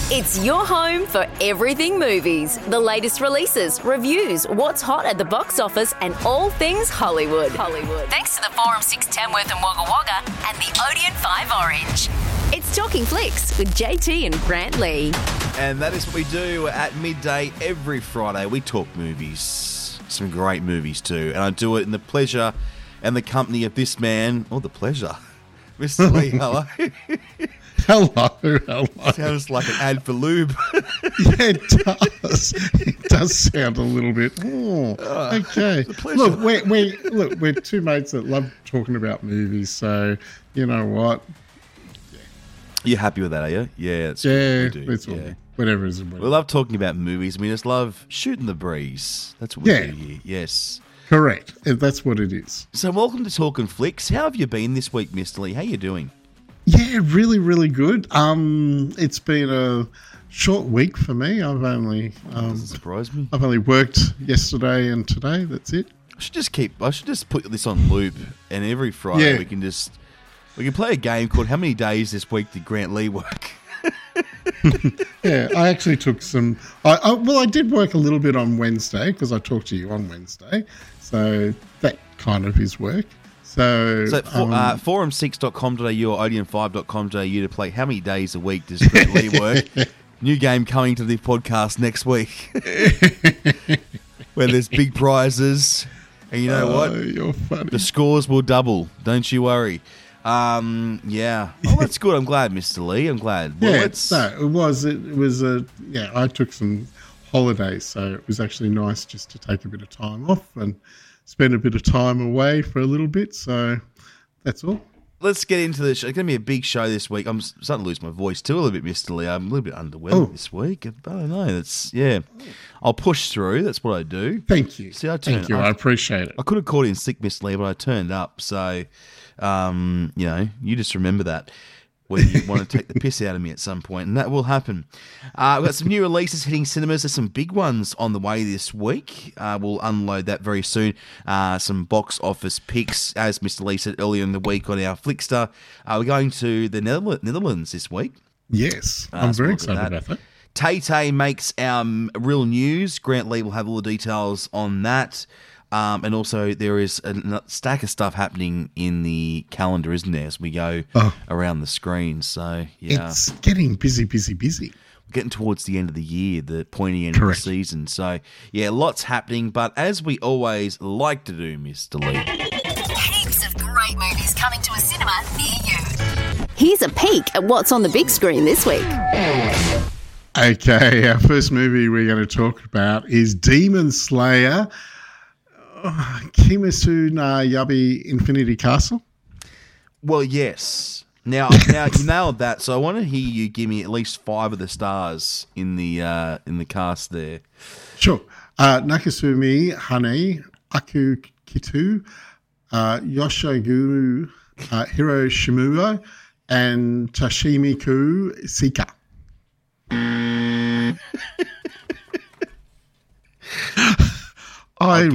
It's your home for everything movies, the latest releases, reviews, what's hot at the box office, and all things Hollywood. Thanks to the Forum 6 Tamworth and Wagga Wagga and the Odeon 5 Orange. It's Talking Flicks with JT and Grant Lee. And that is what we do at midday every Friday. We talk movies, some great movies too. And I do it in the pleasure and the company of this man, or the pleasure. Mr. Lee, hello. Hello. Sounds like an ad for lube. Yeah, it does. It does sound a little bit. Okay. Look, we're two mates that love talking about movies, so you know what? You're happy with that, are you? Yeah, it's Yeah, good. it's all whatever is. We love talking about movies. We just love shooting the breeze. That's what we do here. Yes. Correct. That's what it is. So welcome to Talking Flicks. How have you been this week, Mr. Lee? How you doing? Yeah, really, really good. It's been a short week for me. I've only Doesn't surprise me. I've only worked yesterday and today. That's it. I should just put this on loop, and every Friday we can play a game called How Many Days This Week Did Grant Lee Work? Yeah, I actually took some. I did work a little bit on Wednesday because I talked to you on Wednesday, so that kind of is work. So forum6.com.au or odeon5.com.au to play How Many Days a Week Does Grant Lee Work? New game coming to the podcast next week, where there's big prizes, and you know what? You're funny. The scores will double. Don't you worry. Yeah. Oh, that's good. I'm glad, Mr. Lee. I'm glad. Well, it was I took some holidays, so it was actually nice just to take a bit of time off and spend a bit of time away for a little bit. So that's all. Let's get into the show. It's going to be a big show this week. I'm starting to lose my voice too a little bit, Mr. Lee. I'm a little bit underwhelmed this week. I don't know. I'll push through. That's what I do. Thank you. See, I appreciate it. I could have called in sick, Mr. Lee, but I turned up. So, you just remember that when you want to take the piss out of me at some point, and that will happen. We've got some new releases hitting cinemas. There's some big ones on the way this week. We'll unload that very soon. Some box office picks, as Mr. Lee said earlier in the week on our Flickster. We're going to the Netherlands this week. Yes, I'm very excited about that. Tay-Tay makes real news. Grant Lee will have all the details on that. And also there is a stack of stuff happening in the calendar, isn't there, as we go around the screen. So, yeah. It's getting busy. We're getting towards the end of the year, the pointy end of the season. So, yeah, lots happening. But as we always like to do, Mr. Lee. Heaps of great movies coming to a cinema near you. Here's a peek at what's on the big screen this week. Okay, our first movie we're going to talk about is Demon Slayer. Kimetsu no Yaiba Infinity Castle? Well, yes. Now you nailed that. So I want to hear you give me at least 5 of the stars in the cast there. Sure. Nakasumi Hane, Aku Kitu, Yoshiguru Hiroshima, and Tashimiku Sika. I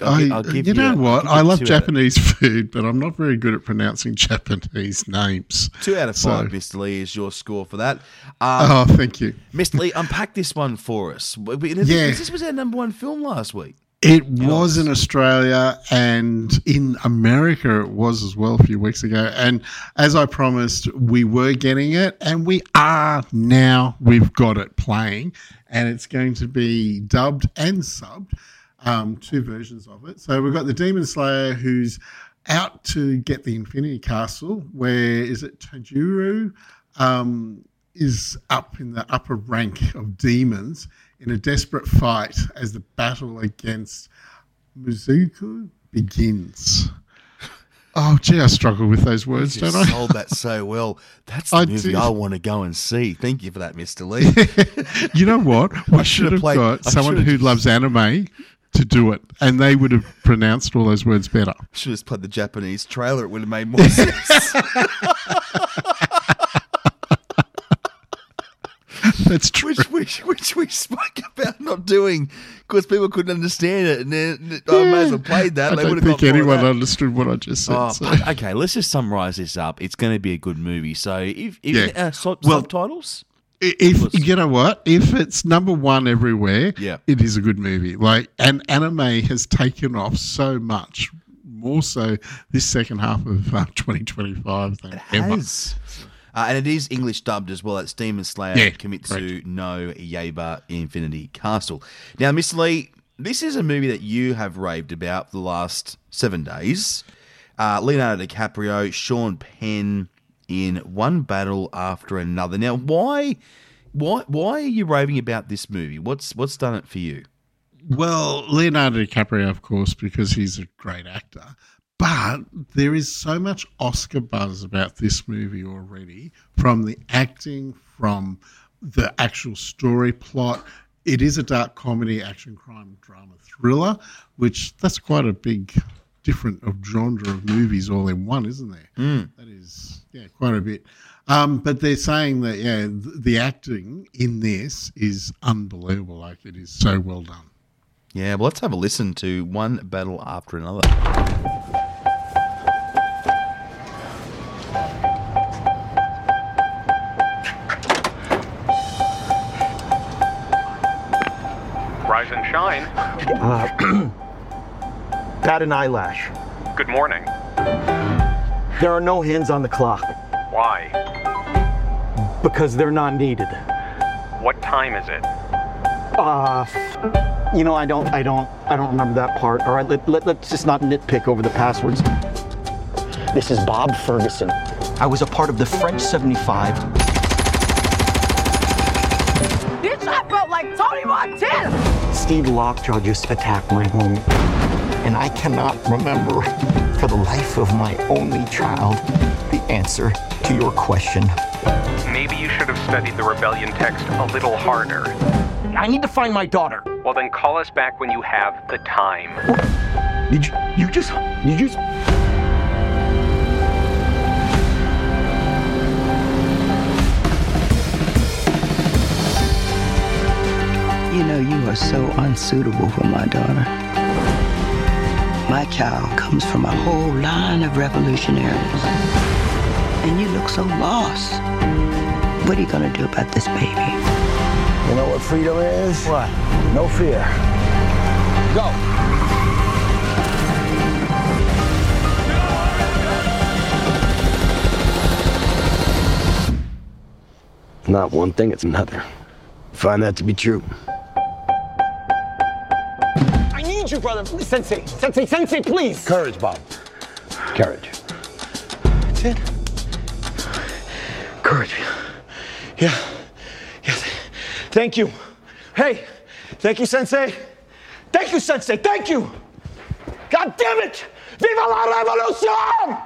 love Japanese food, but I'm not very good at pronouncing Japanese names. 2 out of 5, Mr. Lee, is your score for that. Thank you. Mr. Lee, unpack this one for us. This was our number 1 film last week. It was in Australia, and in America it was as well a few weeks ago. And as I promised, we were getting it, and we are now. We've got it playing, and it's going to be dubbed and subbed. 2 versions of it. So we've got the Demon Slayer who's out to get the Infinity Castle, where is it Tajuru is up in the upper rank of demons in a desperate fight as the battle against Mizuku begins. Oh, gee, I struggle with those words, don't I? You sold that so well. That's the movie I want to go and see. Thank you for that, Mr. Lee. You know what? We should have got someone who loves anime to do it, and they would have pronounced all those words better. Should have just played the Japanese trailer. It would have made more sense. That's true. Which we spoke about not doing because people couldn't understand it, and then I may as well played that. I don't think anyone understood what I just said. Okay, let's just summarise this up. It's going to be a good movie. So, if subtitles. If you know what, if it's number one everywhere, Yeah. it is a good movie. Like, and anime has taken off so much, more so this second half of 2025 than ever. Has. And it is English dubbed as well. It's Demon Slayer Yeah, Kimetsu no Yaiba Infinity Castle. Now, Mr. Lee, this is a movie that you have raved about for the last 7 days. Leonardo DiCaprio, Sean Penn in one battle after another. Now, why are you raving about this movie? What's done it for you? Well, Leonardo DiCaprio, of course, because he's a great actor. But there is so much Oscar buzz about this movie already, from the acting, from the actual story plot. It is a dark comedy, action, crime, drama, thriller, which that's quite a big different genre of movies all in one, isn't there? That is, quite a bit. But they're saying that, the acting in this is unbelievable. Like, it is so well done. Yeah, well, let's have a listen to One Battle After Another. Rise and shine. Bat an eyelash. Good morning. There are no hands on the clock Why? because they're not needed. What time is it? I don't remember that part. All right, let's just not nitpick over the passwords. This is Bob Ferguson. I was a part of the French 75. Bitch, I felt like Tony Montana! Steve Lockjaw just attacked my home. And I cannot remember, for the life of my only child, the answer to your question. Maybe you should have studied the rebellion text a little harder. I need to find my daughter. Well, then call us back when you have the time. Did you just... You know, you are so unsuitable for my daughter. My child comes from a whole line of revolutionaries. And you look so lost. What are you gonna do about this baby? You know what freedom is? What? No fear. Go. Not one thing, it's another. Find that to be true. I need you, brother. Sensei, please. Courage, Bob. Courage. That's it. Courage. Yeah. Yes. Thank you. Hey, thank you, Sensei. Thank you, Sensei. Thank you. God damn it. Viva la revolution!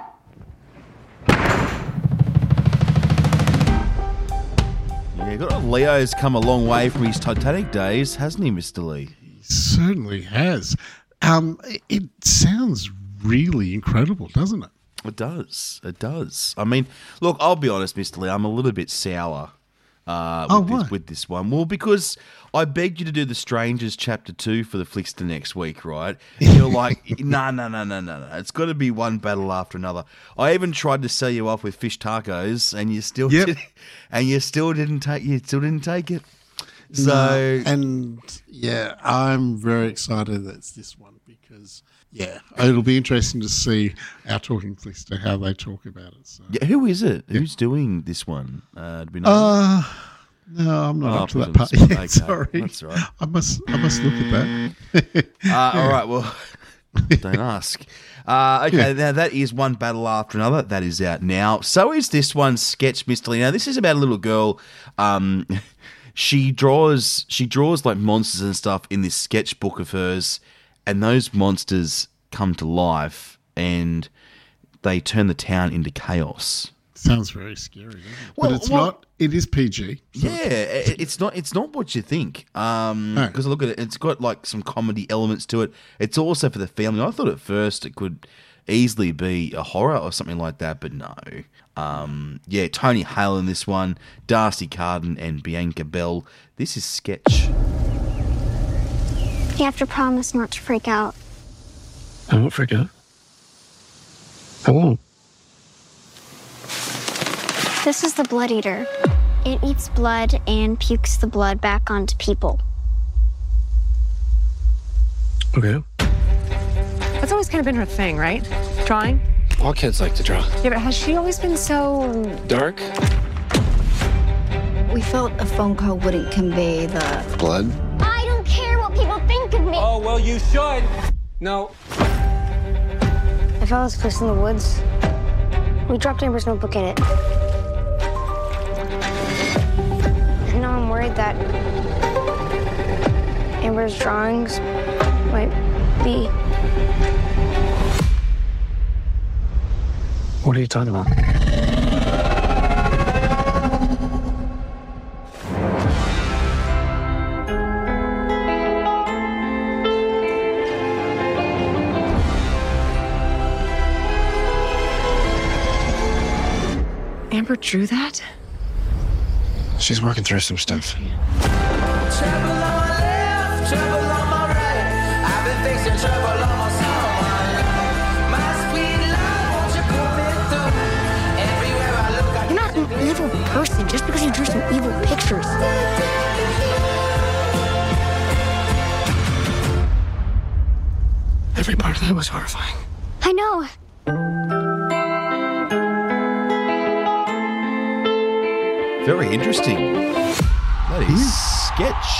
Yeah, Leo's come a long way from his Titanic days, hasn't he, Mr. Lee? He certainly has. It sounds really incredible, doesn't it? It does. It does. I mean, look, I'll be honest, Mr. Lee, I'm a little bit sour with this one. Well, because I begged you to do The Strangers Chapter 2 for the Flickster next week, right? And you're like, no. It's got to be one battle after another. I even tried to sell you off with fish tacos, and you still didn't take it. So No, and I'm very excited that it's this one because it'll be interesting to see our Talking Flickster how they talk about it. So. yeah, who is it? Yeah. Who's doing this one? Do we know? No, I'm not up to that put part it on the yet. spot. Sorry, Okay, that's all right. I must look at that. All right, well, don't ask. Okay, now that is One Battle After Another. That is out now. So is this one, Sketch Mr. Lee. Now, this is about a little girl. She draws like monsters and stuff in this sketchbook of hers, and those monsters come to life and they turn the town into chaos. Sounds very scary, doesn't it? Well, but it's not. It is PG. So Yeah, it's not what you think. Because look at it, it's got like some comedy elements to it. It's also for the family. I thought at first it could easily be a horror or something like that, but no. Tony Hale in this one, Darcy Carden and Bianca Bell. This is Sketch. You have to promise not to freak out. I won't freak out. I won't. This is the Blood Eater. It eats blood and pukes the blood back onto people. Okay. That's always kind of been her thing, right? Drawing? All kids like to draw. Yeah, but has she always been so... Dark? We felt a phone call wouldn't convey the... Blood? I don't care what people think of me. Oh, well, you should. No. I found this place in the woods. We dropped Amber's notebook in it. And now I'm worried that Amber's drawings might be... What are you talking about? Amber drew that? She's working through some stuff. You're not an evil person just because you drew some evil pictures. Every part of that was horrifying. I know. Very interesting. That is sketch.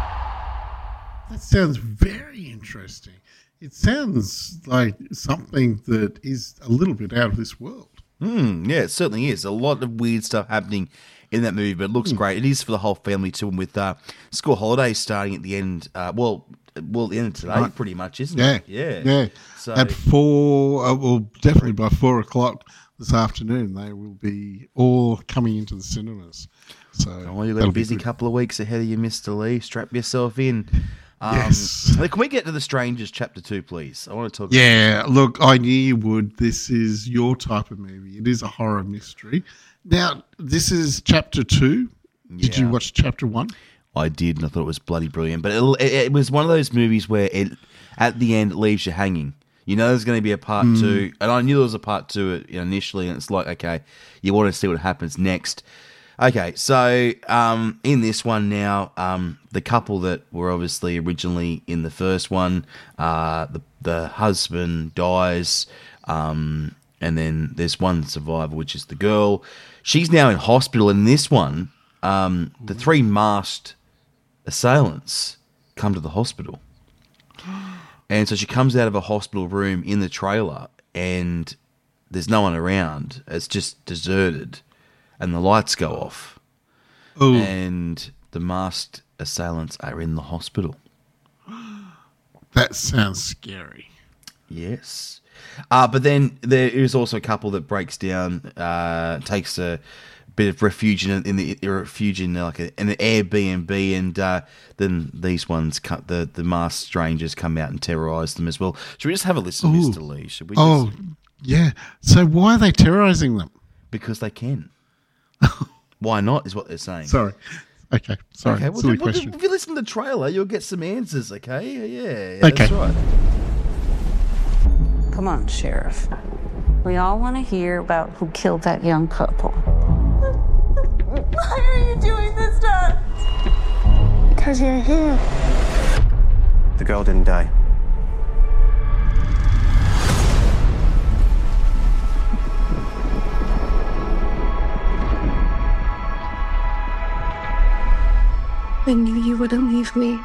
That sounds very interesting. It sounds like something that is a little bit out of this world. Yeah, it certainly is. A lot of weird stuff happening in that movie, but it looks great. It is for the whole family too, and with school holidays starting at the end. Well, the end of today, pretty much, isn't it? Yeah. So At 4, well, definitely by 4 o'clock this afternoon, they will be all coming into the cinemas. So you've got a busy couple of weeks ahead of you, Mr. Lee. Strap yourself in. Yes. Can we get to The Strangers Chapter 2, please? I want to talk Yeah, look, I knew you would. This is your type of movie. It is a horror mystery. Now, this is Chapter 2. Did you watch Chapter 1? I did, and I thought it was bloody brilliant. But it was one of those movies where it, at the end, it leaves you hanging. You know there's going to be a part 2, and I knew there was a part 2 initially, and it's like, okay, you want to see what happens next. Okay, so in this one now, the couple that were obviously originally in the first one, the husband dies, and then there's one survivor, which is the girl. She's now in hospital. In this one, the 3 masked assailants come to the hospital. And so she comes out of a hospital room in the trailer, and there's no one around. It's just deserted. And the lights go off. Ooh. And the masked assailants are in the hospital. That sounds scary. Yes. But then there is also a couple that breaks down, takes a bit of refuge in like an Airbnb, and then these ones, the masked strangers come out and terrorise them as well. Should we just have a listen, Mr. Lee? Should we? Yeah. So why are they terrorising them? Because they can. Why not, is what they're saying. Sorry. Okay. Sorry. Okay, well, silly question. if you listen to the trailer, you'll get some answers, okay? Yeah, Okay. That's right. Come on, Sheriff. We all want to hear about who killed that young couple. Why are you doing this to us? Because you're here. The girl didn't die. I knew you wouldn't leave me.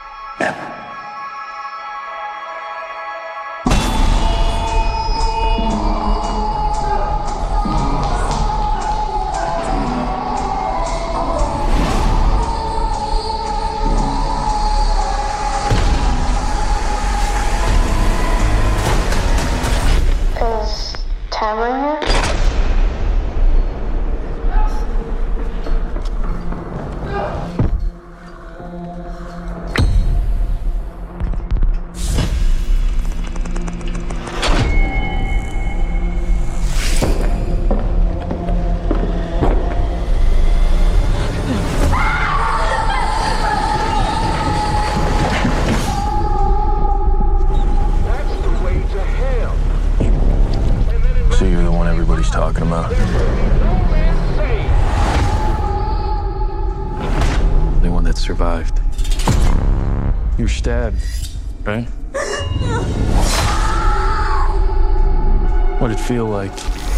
Is Tamara here? survived. You were stabbed, right? What'd it feel like?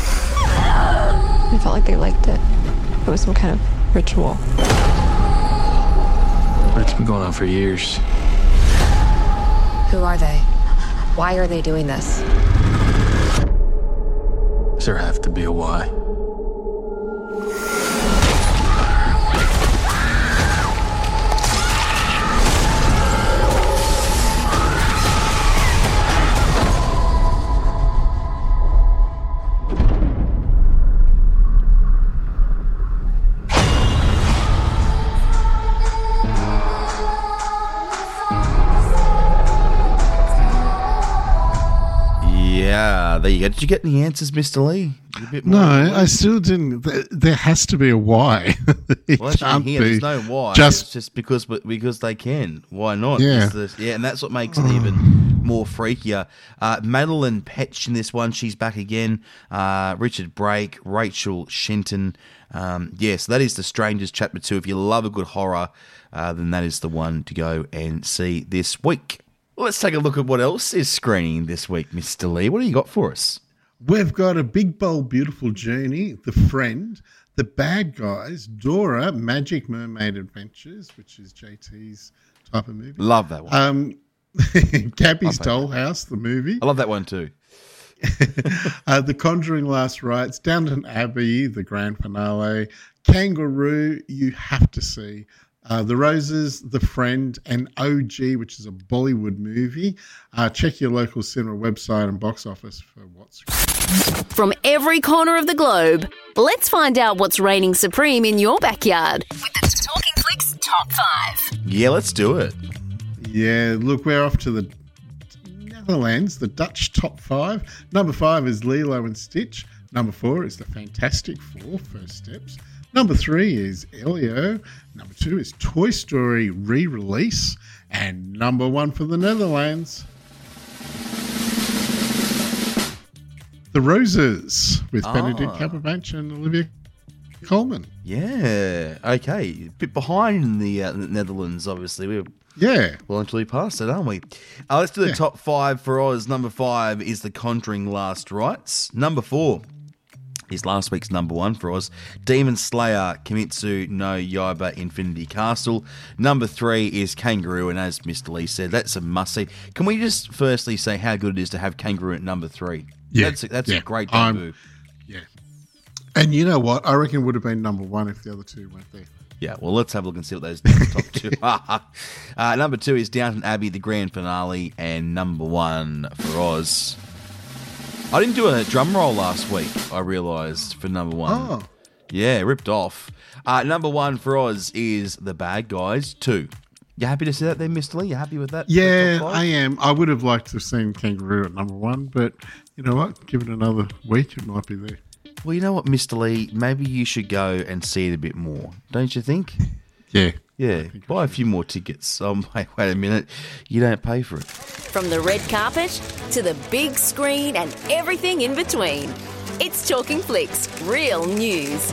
I felt like they liked it. It was some kind of ritual. But it's been going on for years. Who are they? Why are they doing this? Does there have to be a why? Yeah, there you go. Did you get any answers, Mr. Lee? A bit more I still didn't. There has to be a why. Well, actually, here, there's no why. It's just because they can. Why not? Yeah. And that's what makes it even more freakier. Madeline Petch in this one. She's back again. Richard Brake, Rachel Shenton. Yes, that is The Strangers Chapter 2. If you love a good horror, then that is the one to go and see this week. Let's take a look at what else is screening this week, Mr. Lee. What do you got for us? We've got A Big Bold Beautiful Journey, The Friend, The Bad Guys, Dora, Magic Mermaid Adventures, which is JT's type of movie. Love that one. Gabby's Dollhouse, the movie. I love that one too. The Conjuring Last Rites, Downton Abbey, the grand finale, Kangaroo, you have to see. The Roses, The Friend, and OG, which is a Bollywood movie. Check your local cinema website and box office for what's... From every corner of the globe, let's find out what's reigning supreme in your backyard with the Talking Flicks Top 5. Yeah, let's do it. Yeah, look, we're off to the Netherlands, the Dutch Top 5. Number 5 is Lilo and Stitch. Number 4 is The Fantastic Four, First Steps. Number 3 is Elio. Number 2 is Toy Story re-release. And number 1 for the Netherlands, The Roses, with Benedict Cumberbatch and Olivia Colman. Yeah, okay. A bit behind in the Netherlands, obviously. We're well and truly past it, aren't we? Let's do the top 5 for Oz. Number 5 is The Conjuring Last Rites. Number 4 is last week's number 1 for Oz, Demon Slayer Kimetsu no Yaiba Infinity Castle. Number 3 is Kangaroo, and as Mr. Lee said, that's a must-see. Can we just firstly say how good it is to have Kangaroo at number 3? Yeah. That's a great debut. And you know what? I reckon it would have been number 1 if the other two weren't there. Yeah, well, let's have a look and see what those top 2 are. Number 2 is Downton Abbey, the grand finale, and number 1 for Oz. I didn't do a drum roll last week, I realised, for number 1. Oh. Yeah, ripped off. Number 1 for Oz is The Bad Guys 2. You happy to see that there, Mr. Lee? You happy with that? Yeah, I am. I would have liked to have seen Kangaroo at number 1, but you know what? Give it another week, it might be there. Well, you know what, Mr. Lee? Maybe you should go and see it a bit more, don't you think? Yeah. Yeah, buy a few more tickets. Wait a minute. You don't pay for it. From the red carpet to the big screen and everything in between. It's Talking Flicks, real news.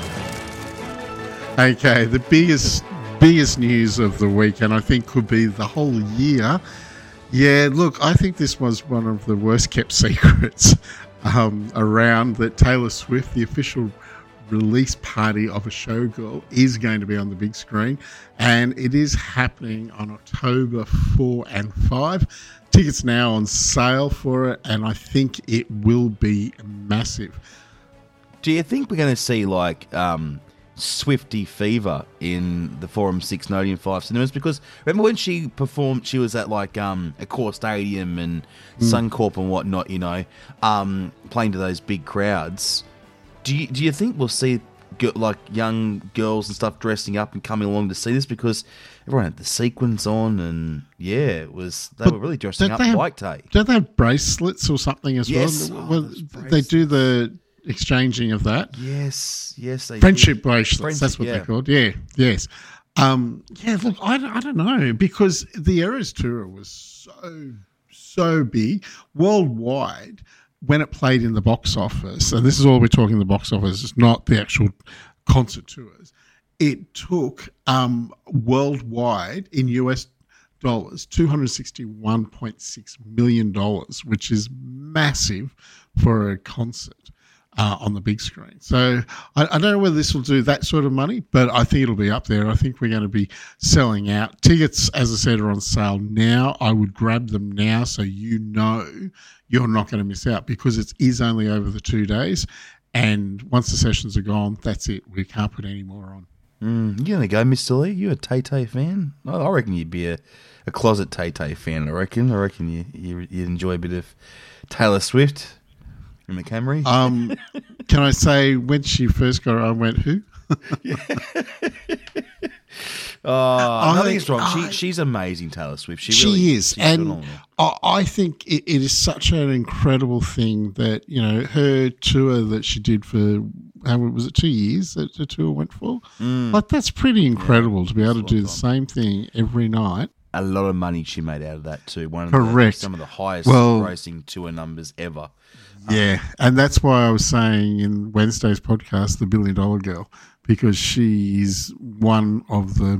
Okay, the biggest news of the week, and I think could be the whole year. Yeah, look, I think this was one of the worst kept secrets around, that Taylor Swift, the official release party of a Showgirl, is going to be on the big screen, and it is happening on October 4 and 5. Tickets now on sale for it, and I think it will be massive. Do you think we're going to see like Swiftie fever in the Forum 6 and Odeon 5 cinemas? Because remember when she performed, she was at like Accor Stadium and Suncorp and whatnot, you know, playing to those big crowds. Do you think we'll see like young girls and stuff dressing up and coming along to see this? Because everyone had the sequins on, and they were really dressing up like Tay. Don't they have bracelets or something as well? They do the exchanging of that. Yes, they friendship bracelets. That's what they're called. Yeah, yes. Look, I don't know, because the Eras tour was so big worldwide. When it played in the box office, and this is all we're talking the box office, it's not the actual concert tours, it took worldwide in US dollars $261.6 million, which is massive for a concert on the big screen. So I don't know whether this will do that sort of money, but I think it'll be up there. I think we're going to be selling out. Tickets, as I said, are on sale now. I would grab them now so you know you're not going to miss out, because it is only over the 2 days. And once the sessions are gone, that's it. We can't put any more on. You going to go, Mr. Lee? You a Tay-Tay fan? I reckon you'd be a closet Tay-Tay fan, I reckon. You'd enjoy a bit of Taylor Swift in the Camry. Can I say when she first got her, I went, who? Nothing's wrong. She's amazing, Taylor Swift. She really is. She's and phenomenal. I think it is such an incredible thing that, her tour that she did for, how was it, 2 years that the tour went for? Like, that's pretty incredible to be able to do the same thing every night. A lot of money she made out of that too. Correct. Some of the highest grossing tour numbers ever. Yeah, and that's why I was saying in Wednesday's podcast, the $1 Billion Girl, because she is one of the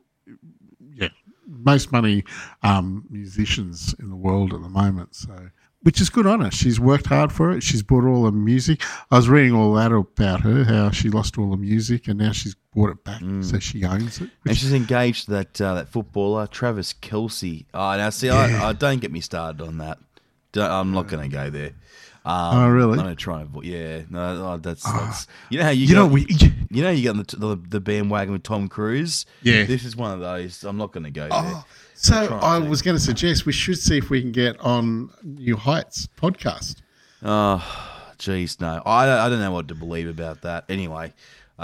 most money musicians in the world at the moment. So, which is good on her. She's worked hard for it. She's bought all the music. I was reading all that about her, how she lost all the music and now she's bought it back, so she owns it. And she's engaged to that footballer, Travis Kelce. Now see, I don't get me started on that. I'm not going to go there. Oh, really? I'm going to try and avoid. Yeah, no, that's you know how you got the bandwagon with Tom Cruise. Yeah, this is one of those. I'm not going to go there. So I was going to suggest we should see if we can get on New Heights podcast. Oh, geez, no, I don't know what to believe about that. Anyway.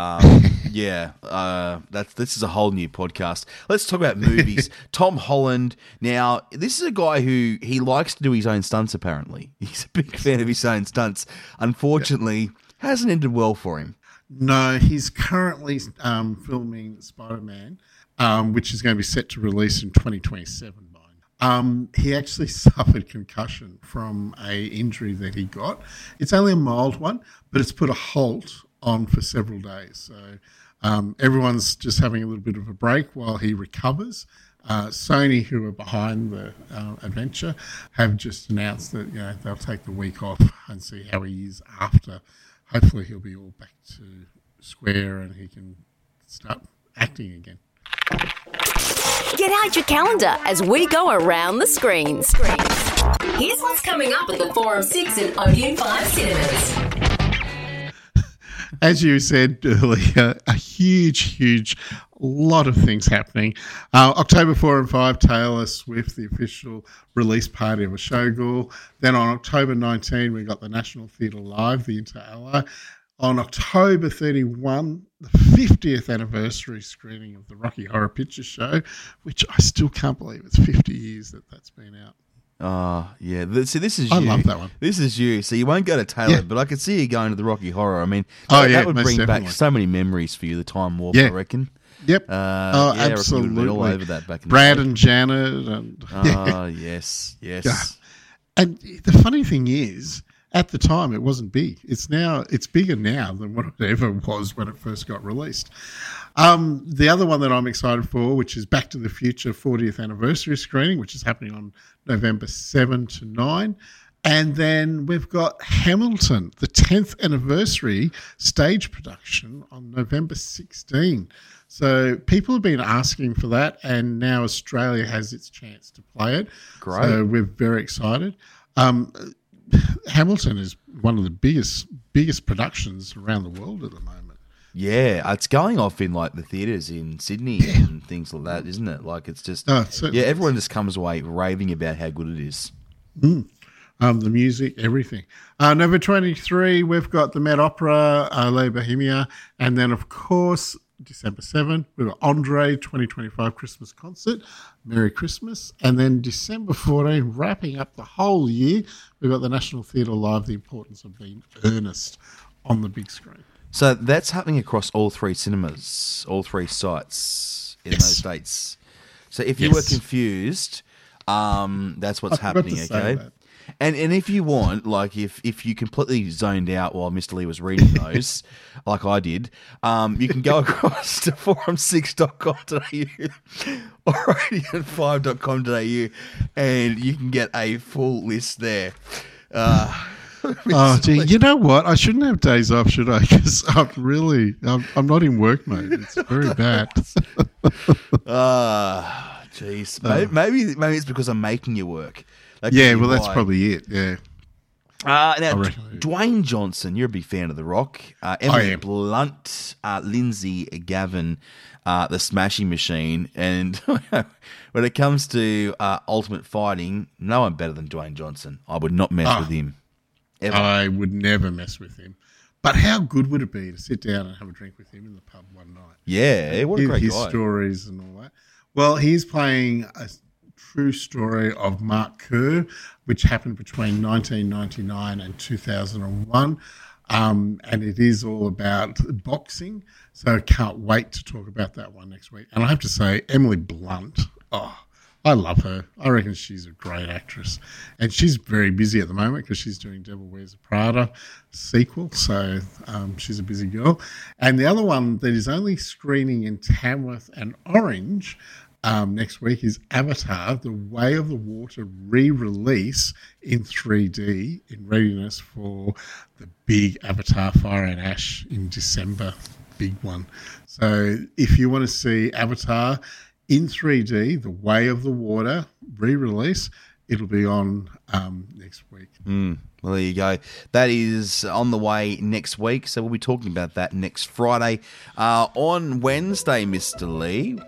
This is a whole new podcast. Let's talk about movies. Tom Holland. Now, this is a guy who he likes to do his own stunts, apparently. He's a big fan of his own stunts. Unfortunately, hasn't ended well for him. No, he's currently filming Spider-Man, which is going to be set to release in 2027. He actually suffered concussion from a injury that he got. It's only a mild one, but it's put a halt on for several days. So everyone's just having a little bit of a break while he recovers. Sony, who are behind the adventure, have just announced that they'll take the week off and see how he is after. Hopefully he'll be all back to square and he can start acting again. Get out your calendar as we go around the screens. Here's what's coming up at the Forum 6 and Odeon 5 cinemas. As you said earlier, a huge lot of things happening. October 4 and 5, Taylor Swift, the official release party of a showgirl. Then on October 19, we got the National Theatre Live, the Inter Ally. On October 31, the 50th anniversary screening of the Rocky Horror Picture Show, which I still can't believe it's 50 years that's been out. Oh, yeah. See, this is I you. love that one. This is you. So you won't go to Taylor, but I could see you going to the Rocky Horror. I mean, that would bring back so many memories for you, the Time Warp, I reckon. Yep. Absolutely. Been all over that back in Brad the day. and Janet. And, yes. Yeah. And the funny thing is, at the time, it wasn't big. It's bigger now than what it ever was when it first got released. The other one that I'm excited for, which is Back to the Future 40th anniversary screening, which is happening on November 7 to 9. And then we've got Hamilton, the 10th anniversary stage production on November 16. So people have been asking for that, and now Australia has its chance to play it. Great. So we're very excited. Hamilton is one of the biggest productions around the world at the moment. Yeah, it's going off in like the theatres in Sydney and things like that, isn't it? Like it's just everyone just comes away raving about how good it is. The music, everything. November 23, we've got the Met Opera, Les Bohemia, and then of course December 7, we've got Andre 2025 Christmas concert, Merry Christmas, and then December 14, wrapping up the whole year, we've got the National Theatre Live, The Importance of Being Earnest on the big screen. So that's happening across all three cinemas, all three sites in those dates. So if you were confused, that's what's happening, okay? And if you want, like, if you completely zoned out while Mr. Lee was reading those, like I did, you can go across to forum6.com.au or radiant5.com.au and you can get a full list there. Oh, gee, you know what? I shouldn't have days off, should I? Because I'm not in work mode. It's very bad. Jeez. Maybe it's because I'm making you work. Yeah, well, that's probably it. Yeah. Now, Dwayne Johnson, you're a big fan of The Rock. Emily Blunt, Lindsay Gavin, the Smashing Machine. And when it comes to ultimate fighting, no one better than Dwayne Johnson. I would not mess with him. Ever. I would never mess with him. But how good would it be to sit down and have a drink with him in the pub one night? Yeah, what a great his guy. Stories and all that. Well, he's playing a true story of Mark Kerr, which happened between 1999 and 2001. And it is all about boxing. So I can't wait to talk about that one next week. And I have to say, Emily Blunt, I love her. I reckon she's a great actress. And she's very busy at the moment because she's doing Devil Wears Prada sequel. So she's a busy girl. And the other one that is only screening in Tamworth and Orange next week is Avatar, The Way of the Water re-release in 3D in readiness for the big Avatar Fire and Ash in December. Big one. So if you want to see Avatar in 3D, The Way of the Water re-release, it'll be on next week. Well, there you go. That is on the way next week, so we'll be talking about that next Friday. On Wednesday, Mr. Lee.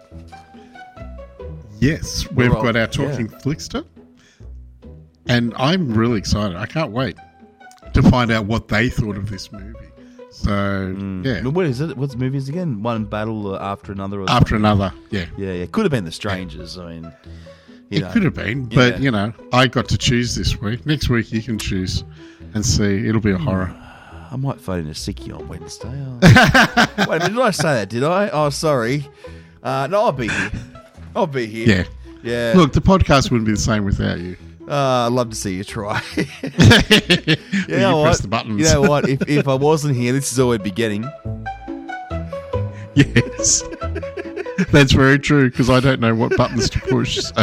Yes, we've got our Talking Flickster, and I'm really excited. I can't wait to find out what they thought of this movie. So, yeah. What is it? What's the movie is again? One battle after another? Or after another, yeah. Yeah. Could have been The Strangers. I mean, it could have been, but, you know, I got to choose this week. Next week you can choose and see. It'll be a horror. I might phone in a sickie on Wednesday. Wait, did I say that? Did I? Oh, sorry. No, I'll be here. Yeah. Look, the podcast wouldn't be the same without you. I'd love to see you try. You press the buttons. You know what? If I wasn't here, this is all we'd be getting. Yes. That's very true, because I don't know what buttons to push. So.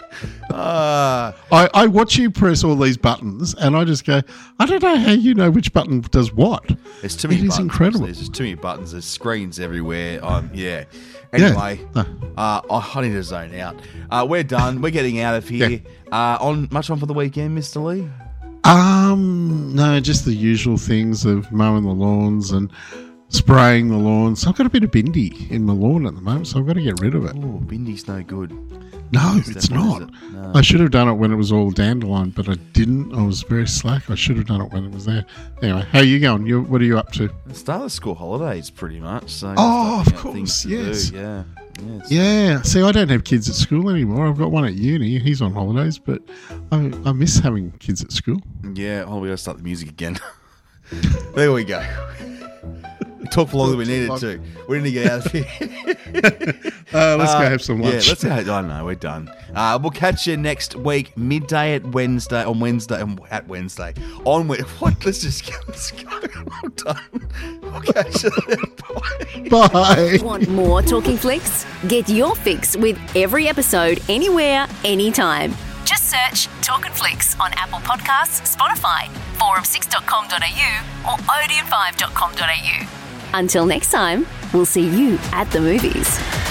I watch you press all these buttons, and I just go, I don't know how you know which button does what. There's too many buttons. It is incredible. There's just too many buttons. There's screens everywhere. Anyway, I need to zone out. We're done. We're getting out of here. Much on for the weekend, Mr. Lee? No, just the usual things of mowing the lawns and spraying the lawns. I've got a bit of bindi in my lawn at the moment, so I've got to get rid of it. Oh, bindi's no good. No, it's not. No. I should have done it when it was all dandelion, but I didn't. I was very slack. I should have done it when it was there. Anyway, how are you going? What are you up to? The start of school holidays, pretty much. So of course, yes. Yeah. See, I don't have kids at school anymore. I've got one at uni. He's on holidays, but I miss having kids at school. Yeah, we got to start the music again. There we go. We talked for longer than we needed to. We need to get out of here. Let's go have some lunch. Yeah, let's go. I don't know. We're done. We'll catch you next week, midday at Wednesday. On Wednesday. What? Let's go. I'm done. We'll catch you then. Bye. Want more Talking Flicks? Get your fix with every episode, anywhere, anytime. Just search Talkin' Flicks on Apple Podcasts, Spotify, forum6.com.au or odeon5.com.au. Until next time, we'll see you at the movies.